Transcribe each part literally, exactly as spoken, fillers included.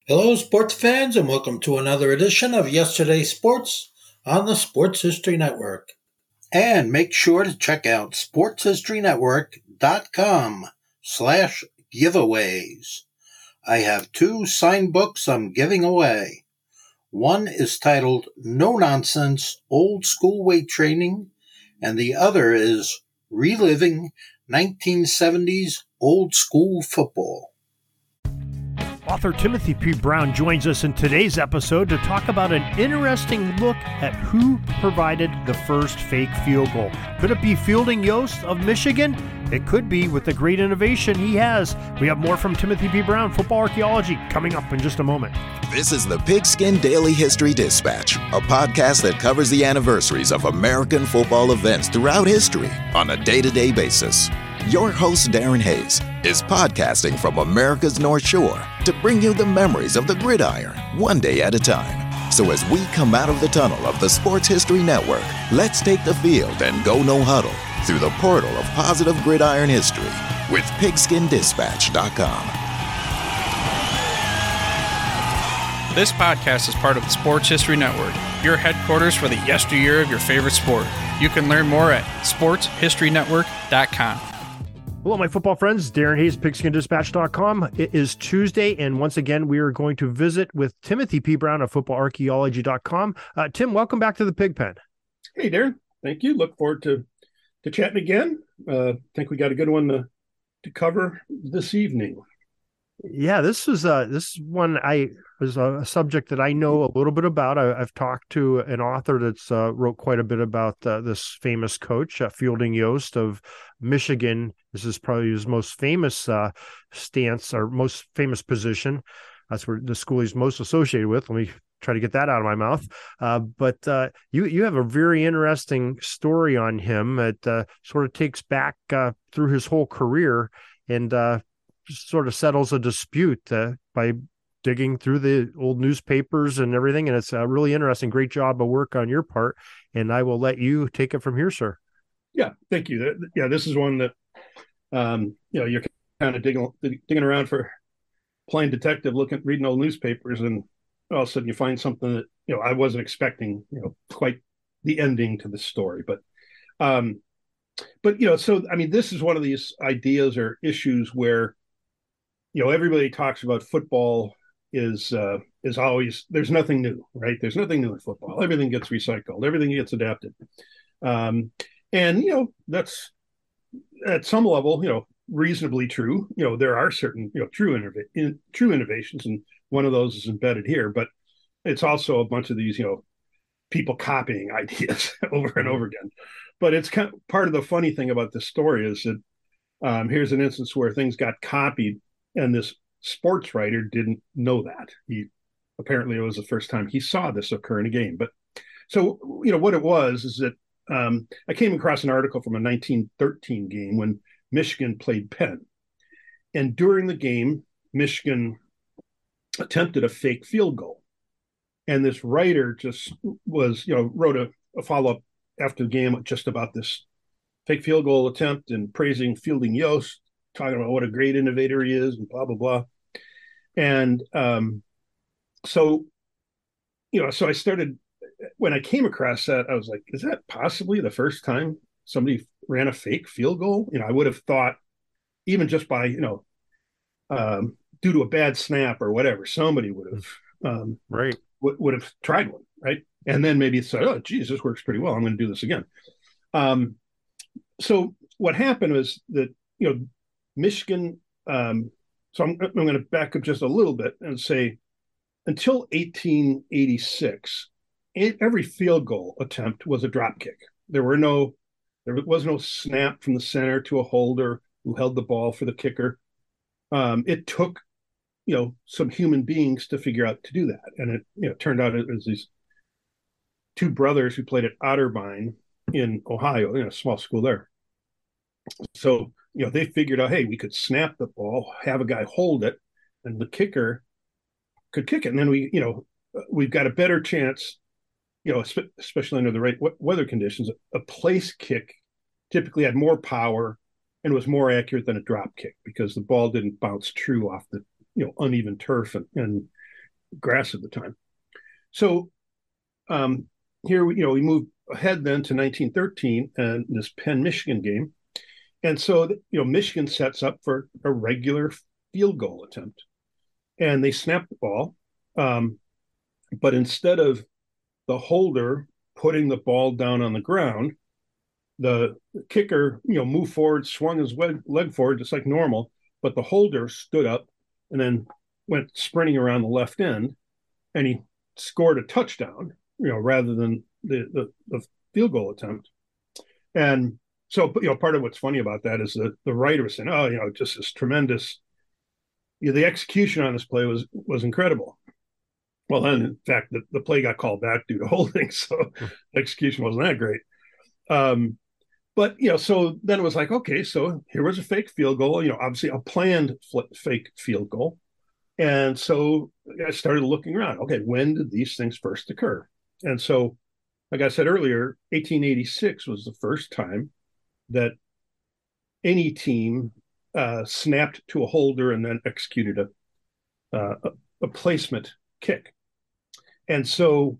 Hello, sports fans, and welcome to another edition of Yesterday's Sports on the Sports History Network. And make sure to check out sportshistorynetwork.com slash giveaways. I have two signed books I'm giving away. One is titled No Nonsense Old School Weight Training, and the other is Reliving nineteen seventies Old School Football. Author Timothy P. Brown joins us in today's episode to talk about an interesting look at who provided the first fake field goal. Could it be Fielding Yost of Michigan? It could be, with the great innovation he has. We have more from Timothy P. Brown, Football Archaeology, coming up in just a moment. This is the Pigskin Daily History Dispatch, a podcast that covers the anniversaries of American football events throughout history on a day-to-day basis. Your host, Darren Hayes, is podcasting from America's North Shore to bring you the memories of the gridiron, one day at a time. So as we come out of the tunnel of the Sports History Network, let's take the field and go no huddle through the portal of positive gridiron history with pigskin dispatch dot com. This podcast is part of the Sports History Network, your headquarters for the yesteryear of your favorite sport. You can learn more at sports history network dot com. Hello, my football friends. Darren Hayes, pigskin dispatch dot com. It is Tuesday, and once again, we are going to visit with Timothy P. Brown of football archaeology dot com. Uh, Tim, welcome back to the Pig Pen. Hey, Darren. Thank you. Look forward to, to chatting again. I uh, think we got a good one to, to cover this evening. Yeah, this is uh, this one I is a subject that I know a little bit about. I, I've talked to an author that's uh, wrote quite a bit about uh, this famous coach, uh, Fielding Yost of Michigan. This is probably his most famous uh, stance or most famous position. That's where the school he's most associated with. Let me try to get that out of my mouth. Uh, but uh, you you have a very interesting story on him that uh, sort of takes back uh, through his whole career and uh, sort of settles a dispute uh, by digging through the old newspapers and everything. And it's a really interesting, great job of work on your part. And I will let you take it from here, sir. Yeah, thank you. Yeah, this is one that, um, you know, you're kind of digging, digging around for playing detective, looking, reading old newspapers, and all of a sudden you find something that, you know, I wasn't expecting, you know, quite the ending to the story. But, um, but, you know, so, I mean, this is one of these ideas or issues where, you know, everybody talks about football is uh, is always, there's nothing new, right? There's nothing new in football. Everything gets recycled. Everything gets adapted. Um, and, you know, that's at some level, you know, reasonably true. You know, there are certain, you know, true, innov- in, true innovations, and one of those is embedded here. But it's also a bunch of these, you know, people copying ideas over and over again. But it's kind of, part of the funny thing about this story is that um, here's an instance where things got copied, and this sports writer didn't know that. He apparently it was the first time he saw this occur in a game. But so, you know, what it was is that um, I came across an article from a nineteen thirteen game when Michigan played Penn. And during the game, Michigan attempted a fake field goal. And this writer just was, you know, wrote a, a follow-up after the game just about this fake field goal attempt and praising Fielding Yost, talking about what a great innovator he is and blah, blah, blah. And um, so, you know, so I started, when I came across that, I was like, is that possibly the first time somebody ran a fake field goal? You know, I would have thought, even just by, you know, um, due to a bad snap or whatever, somebody would have, um, right. w- would have tried one, right? And then maybe said, oh, geez, this works pretty well. I'm going to do this again. Um, so what happened was that, you know, Michigan, um, so I'm, I'm going to back up just a little bit and say until eighteen eighty-six, every field goal attempt was a drop kick. There were no, there was no snap from the center to a holder who held the ball for the kicker. Um, it took, you know, some human beings to figure out to do that. And it, you know, turned out it was these two brothers who played at Otterbein in Ohio, in a small school there. So, you know, they figured out, hey, we could snap the ball, have a guy hold it, and the kicker could kick it. And then we, you know, we've got a better chance, you know, especially under the right weather conditions. A place kick typically had more power and was more accurate than a drop kick because the ball didn't bounce true off the, you know, uneven turf and, and grass at the time. So um, here, we, you know, we move ahead then to nineteen thirteen and this Penn Michigan game. And so, you know, Michigan sets up for a regular field goal attempt. And they snap the ball. Um, but instead of the holder putting the ball down on the ground, the kicker, you know, moved forward, swung his leg, leg forward just like normal, but the holder stood up and then went sprinting around the left end, and he scored a touchdown, you know, rather than the, the, the field goal attempt. And so, you know, part of what's funny about that is that the writer was saying, oh, you know, just this tremendous, you know, the execution on this play was was incredible. Well, then, in fact, the, the play got called back due to holding, so execution wasn't that great. Um, but, you know, so then it was like, okay, so here was a fake field goal, you know, obviously a planned fake field goal. And so I started looking around. Okay, when did these things first occur? And so, like I said earlier, eighteen eighty-six was the first time that any team uh, snapped to a holder and then executed a, uh, a, a placement kick. And so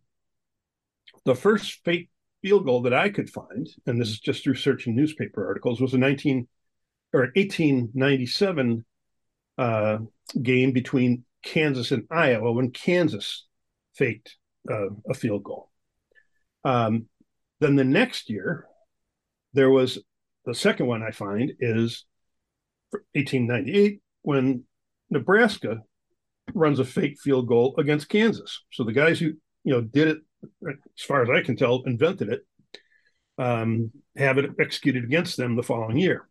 the first fake field goal that I could find, and this is just through searching newspaper articles, was a nineteen or eighteen ninety-seven uh, game between Kansas and Iowa when Kansas faked uh, a field goal. Um, then the next year, there was the second one I find is eighteen ninety-eight when Nebraska runs a fake field goal against Kansas. So the guys who, you know, did it, as far as I can tell, invented it, um, have it executed against them the following year.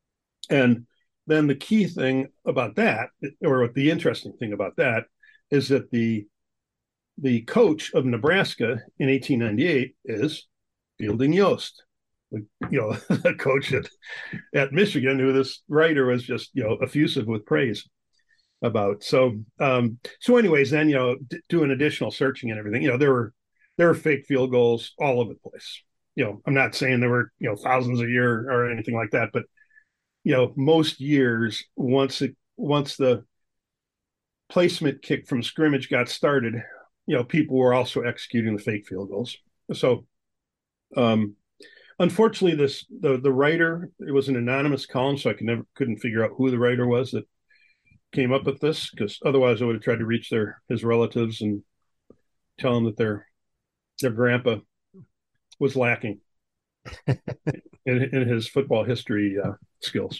And then the key thing about that, or the interesting thing about that, is that the the coach of Nebraska in eighteen ninety-eight is Fielding Yost, you know, the coach at, at Michigan, who this writer was just, you know, effusive with praise about. So, um, so anyways, then, you know, d- doing additional searching and everything, you know, there were, there were fake field goals all over the place. You know, I'm not saying there were, you know, thousands a year or anything like that, but, you know, most years, once it, once the placement kick from scrimmage got started, you know, people were also executing the fake field goals. So, um, unfortunately, this, the, the writer, it was an anonymous column, so I could never, couldn't figure out who the writer was that came up with this, because otherwise I would have tried to reach their his relatives and tell them that their their grandpa was lacking in, in his football history uh, skills.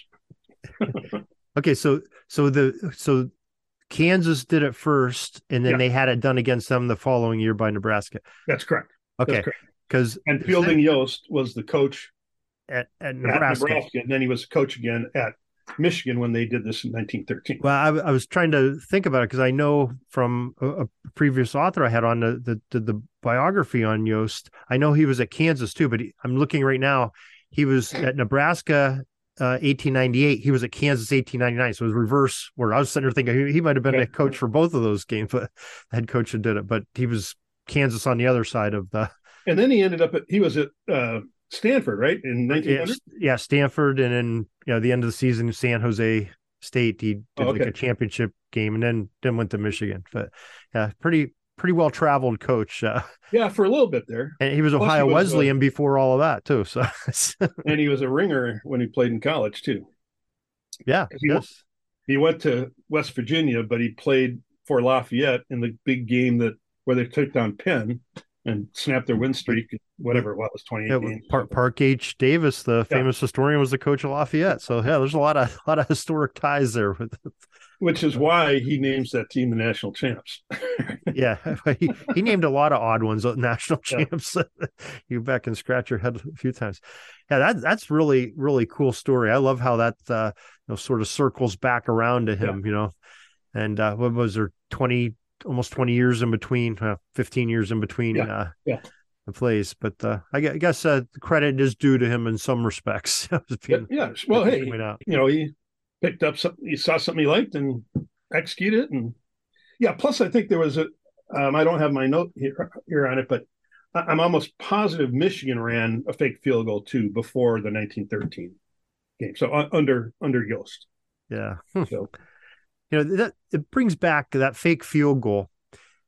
Okay, so so the so Kansas did it first, and then yeah. they had it done against them the following year by Nebraska. That's correct. Okay, because and Fielding Yost was the coach at, at Nebraska. at Nebraska, and then he was a coach again at Michigan when they did this in nineteen thirteen. Well, I, I was trying to think about it because I know from a, a previous author I had on the, the, the, the biography on Yost, I know he was at Kansas too, but he, I'm looking right now, he was at Nebraska uh, eighteen ninety-eight, he was at Kansas eighteen ninety-nine, so it was reverse, where I was sitting there thinking he, he might have been yeah. a coach for both of those games, but the head coach that did it, but he was Kansas on the other side of the... And then he ended up at, he was at... Uh... Stanford, right? In nineteen hundred? Yeah, yeah, Stanford, and then, you know, the end of the season, San Jose State, he did oh, okay. like a championship game, and then then went to Michigan. But yeah, pretty pretty well traveled coach. Uh, yeah, for a little bit there. And he was Plus Ohio he was, Wesleyan uh, before all of that too. So and he was a ringer when he played in college too. Yeah, he, yes. went, he went to West Virginia, but he played for Lafayette in the big game that where they took down Penn and snapped their win streak, whatever it was, twenty-eight yeah, games. Park, Park H. Davis, the yeah. famous historian, was the coach of Lafayette. So yeah, there's a lot of a lot of historic ties there. With Which is why he names that team the national champs. yeah, he, he named a lot of odd ones national champs. Yeah. You back and scratch your head a few times. Yeah, that that's really really cool story. I love how that uh, you know sort of circles back around to him. Yeah. You know, and uh, what was there twenty. Almost twenty years in between, uh, fifteen years in between yeah, uh, yeah. the plays. But uh, I guess uh, the credit is due to him in some respects. being, yeah, well, hey, you know, he picked up something, he saw something he liked and executed it. And yeah, plus I think there was a, um, I don't have my note here, here on it, but I'm almost positive Michigan ran a fake field goal too before the nineteen thirteen game. So uh, under, under Yost. Yeah. So. You know, that it brings back that fake field goal.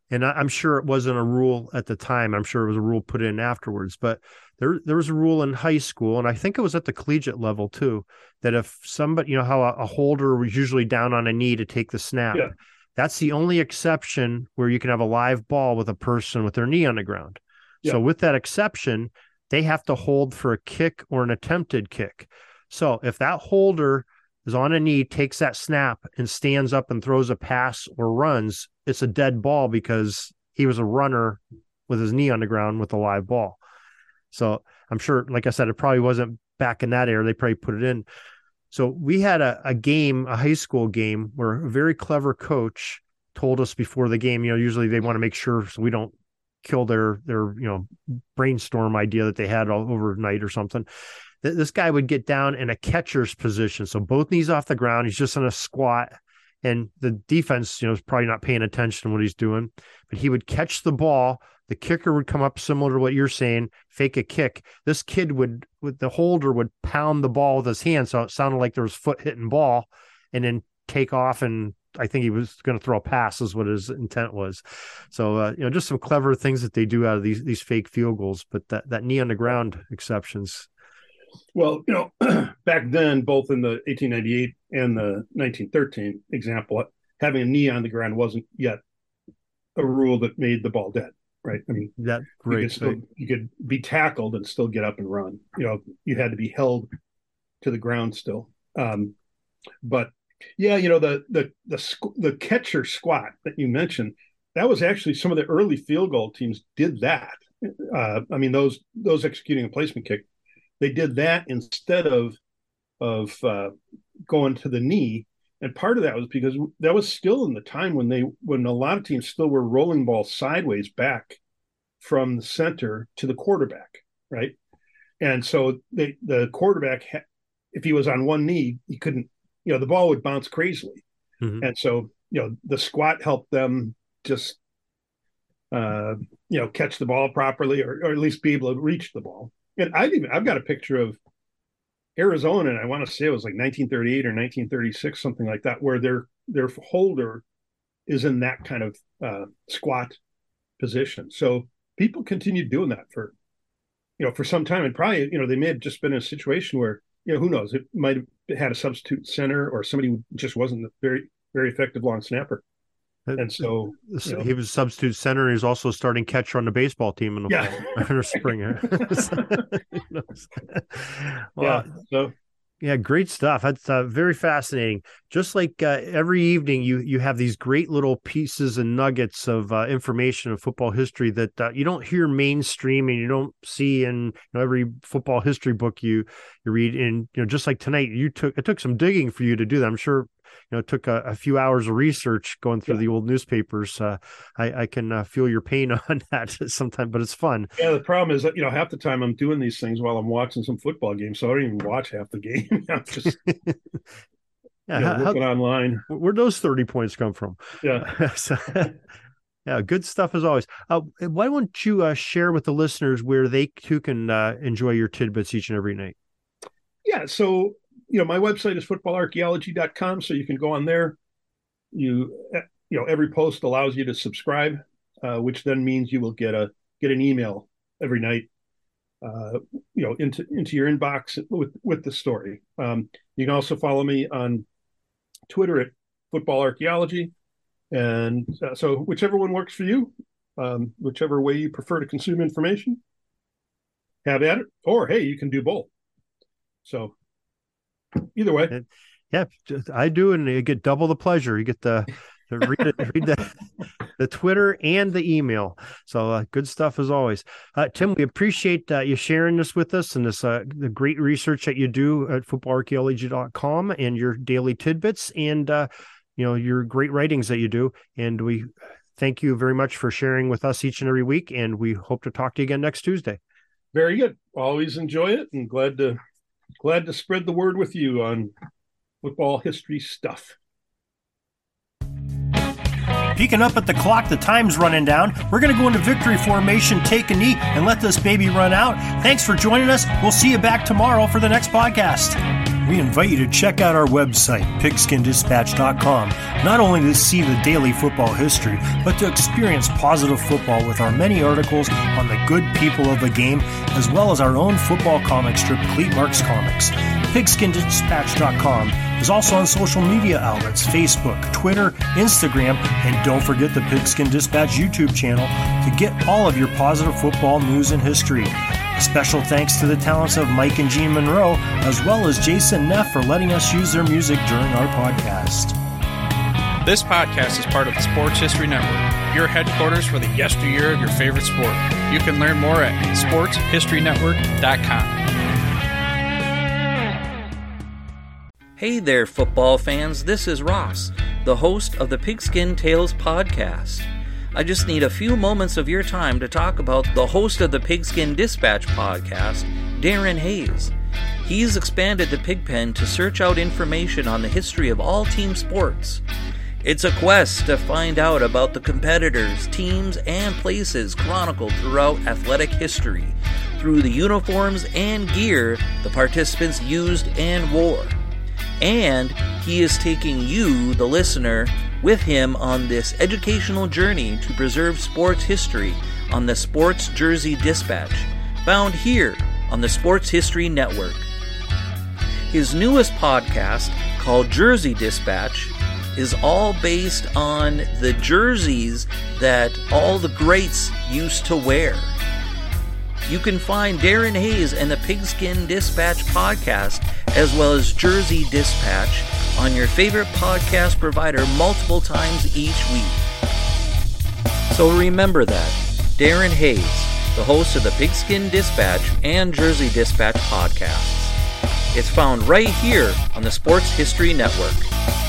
and I, I'm sure it wasn't a rule at the time. I'm sure it was a rule put in afterwards, but there there was a rule in high school, and I think it was at the collegiate level too, that if somebody, you know how a, a holder was usually down on a knee to take the snap, Yeah. that's the only exception where you can have a live ball with a person with their knee on the ground. Yeah. So with that exception, they have to hold for a kick or an attempted kick. So if that holder is on a knee, takes that snap and stands up and throws a pass or runs, it's a dead ball because he was a runner with his knee on the ground with a live ball. So I'm sure, like I said, it probably wasn't back in that era. They probably put it in. So we had a, a game, a high school game, where a very clever coach told us before the game, you know, usually they want to make sure so we don't kill their, their, you know, brainstorm idea that they had all overnight or something. This guy would get down in a catcher's position. So both knees off the ground. He's just in a squat, and the defense, you know, is probably not paying attention to what he's doing, but he would catch the ball. The kicker would come up similar to what you're saying, fake a kick. This kid would, with the holder would pound the ball with his hand. So it sounded like there was foot hitting ball, and then take off. And I think he was going to throw a pass is what his intent was. So, uh, you know, just some clever things that they do out of these, these fake field goals, but that, that knee on the ground exceptions. Well, you know, back then, both in the eighteen ninety-eight and the nineteen thirteen example, having a knee on the ground wasn't yet a rule that made the ball dead, right? I mean, that great. You could, still, you could be tackled and still get up and run. You know, you had to be held to the ground still. Um, but yeah, you know, the the the the catcher squat that you mentioned, that was actually some of the early field goal teams did that. Uh, I mean, those those executing a placement kick. They did that instead of of uh, going to the knee, and part of that was because that was still in the time when they when a lot of teams still were rolling balls sideways back from the center to the quarterback, right? And so they, the quarterback, if he was on one knee, he couldn't, you know, the ball would bounce crazily, mm-hmm. and so you know the squat helped them just uh, you know catch the ball properly, or, or at least be able to reach the ball. And I've even I've got a picture of Arizona, and I want to say it was like nineteen thirty-eight or nineteen thirty-six, something like that, where their their holder is in that kind of uh, squat position. So people continued doing that for, you know, for some time, and probably, you know, they may have just been in a situation where, you know, who knows, it might have had a substitute center or somebody who just wasn't a very very effective long snapper. And so you know, he was a substitute center. He was also starting catcher on the baseball team in the yeah. fall or spring. yeah. Well, So yeah, great stuff. That's uh, very fascinating. Just like uh, every evening, you you have these great little pieces and nuggets of uh, information of football history that uh, you don't hear mainstream and you don't see in, you know, every football history book you you read. And you know, just like tonight, you took it took some digging for you to do that. I'm sure. You know, it took a, a few hours of research going through yeah. the old newspapers. Uh, I, I can uh, feel your pain on that sometimes, but it's fun. Yeah, the problem is that, you know, half the time I'm doing these things while I'm watching some football games, so I don't even watch half the game. I'm just yeah, you know, how, looking how, online. Where'd those thirty points come from? Yeah. so, yeah, good stuff as always. Uh, why don't you uh, share with the listeners where they too can uh, enjoy your tidbits each and every night? Yeah, so you know, my website is football archaeology dot com, so you can go on there. You, you know, every post allows you to subscribe, uh, which then means you will get a get an email every night, uh, you know, into into your inbox with with the story. Um, you can also follow me on Twitter at Football Archaeology, and uh, so whichever one works for you, um, whichever way you prefer to consume information, have at it. Or hey, you can do both. So. Either way, yeah, I do, and you get double the pleasure. You get the, the read, it, read the, the Twitter and the email. So uh, good stuff as always. Uh, Tim, we appreciate uh, you sharing this with us and this uh, the great research that you do at football archaeology dot com and your daily tidbits and uh, you know your great writings that you do. And we thank you very much for sharing with us each and every week. And we hope to talk to you again next Tuesday. Very good. Always enjoy it, and glad to. Glad to spread the word with you on football history stuff. Peeking up at the clock, the time's running down. We're going to go into victory formation, take a knee, and let this baby run out. Thanks for joining us. We'll see you back tomorrow for the next podcast. we invite you to check out our website, pigskin dispatch dot com, not only to see the daily football history, but to experience positive football with our many articles on the good people of the game, as well as our own football comic strip, Cleat Marks Comics. pigskin dispatch dot com is also on social media outlets, Facebook, Twitter, Instagram, and don't forget the Pigskin Dispatch YouTube channel to get all of your positive football news and history. A special thanks to the talents of Mike and Gene Monroe, as well as Jason Neff for letting us use their music during our podcast. This podcast is part of the Sports History Network, your headquarters for the yesteryear of your favorite sport. You can learn more at sports history network dot com. Hey there, football fans. This is Ross, the host of the Pigskin Tales podcast. I just need a few moments of your time to talk about the host of the Pigskin Dispatch podcast, Darren Hayes. He's expanded the Pigpen to search out information on the history of all team sports. It's a quest to find out about the competitors, teams, and places chronicled throughout athletic history through the uniforms and gear the participants used and wore. And he is taking you, the listener, with him on this educational journey to preserve sports history on the Sports Jersey Dispatch, found here on the Sports History Network. His newest podcast, called Jersey Dispatch, is all based on the jerseys that all the greats used to wear. You can find Darren Hayes and the Pigskin Dispatch podcast, as well as Jersey Dispatch, on your favorite podcast provider multiple times each week. So remember that, Darren Hayes, the host of the Pigskin Dispatch and Jersey Dispatch podcasts. It's found right here on the Sports History Network.